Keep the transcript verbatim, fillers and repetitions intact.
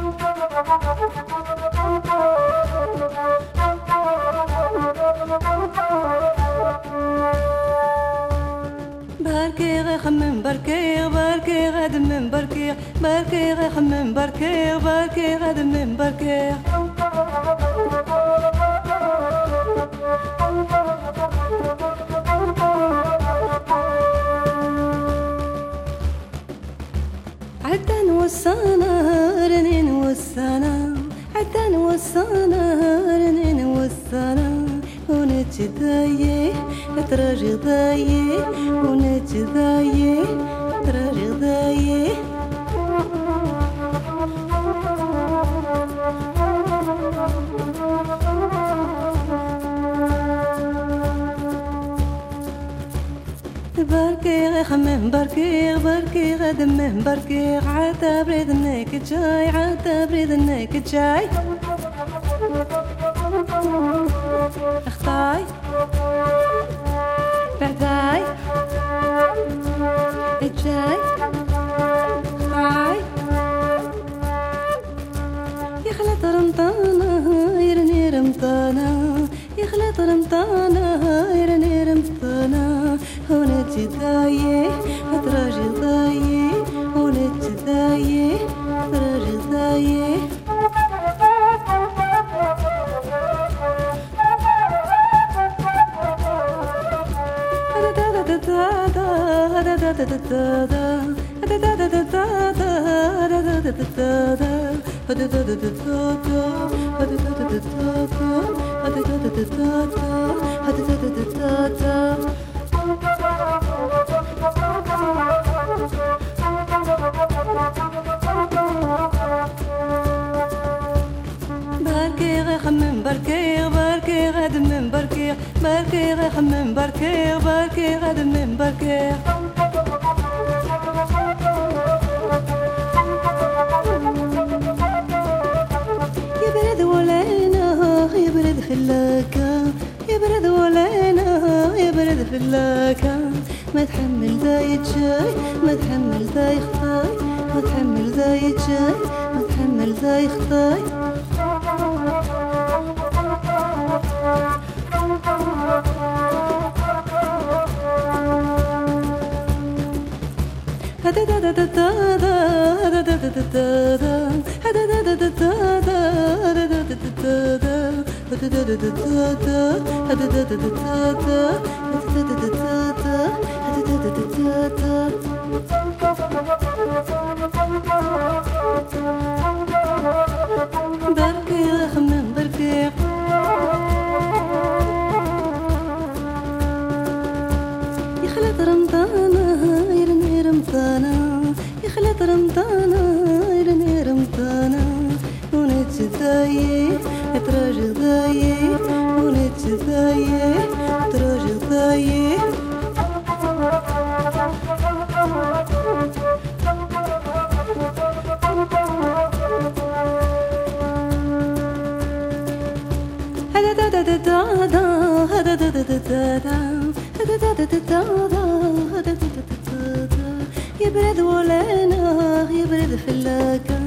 بركي غخمم بركي بركي غدمم بركي بركي غخمم بركي بركي غدمم بركي عدن وصانا رنين وصانا عدن وصانا رنين وصانا ونتدايه تراجع ضايه ونتدايه تراجع ضايه بركي غخمم بركي بركي غدمم بركي عاد بريد انك جاي عاد بريد انك جاي اختاي بعداي الجاي اختاي يخلط رمطانة يرني رمطانة يخلط رمطانة يرني رمطانة ونجي ضايه تراجي ضايه ونجي ضايه تراجي ضايه بركي غخمم بركي بركي غدمم بركي بركي غخمم بركي بركي غدمم بركي يبرد ولينا يبرد خلاكا يبرد ولينا يبرد خلاكا ما تحمل ذا يتجاي ما تحمل ذا يخطاي ما تحمل ذا يتجاي ما تحمل ذا يخطاي هدا دا دا دا دا دا دا دا دا دا دا هدا دا دا دا دا دا دا دا دا دا هدا دا دا دا دا دا هدا دا دا دا دا دا هدا دا دا دا دا هدا دا دا دا دا بركي غخمم بركي يخلط رمضانة يرني رمضانة يخلط رمضانة يرني رمضانة ونتدايه تراجع ضايه ونتدايه تراجع ضايه هدا دا دا دا دا دا هدا دا دا دا دا هدا دا دا دا دا هدا دا دا دا دا يبرد ولينا يبرد فلاكا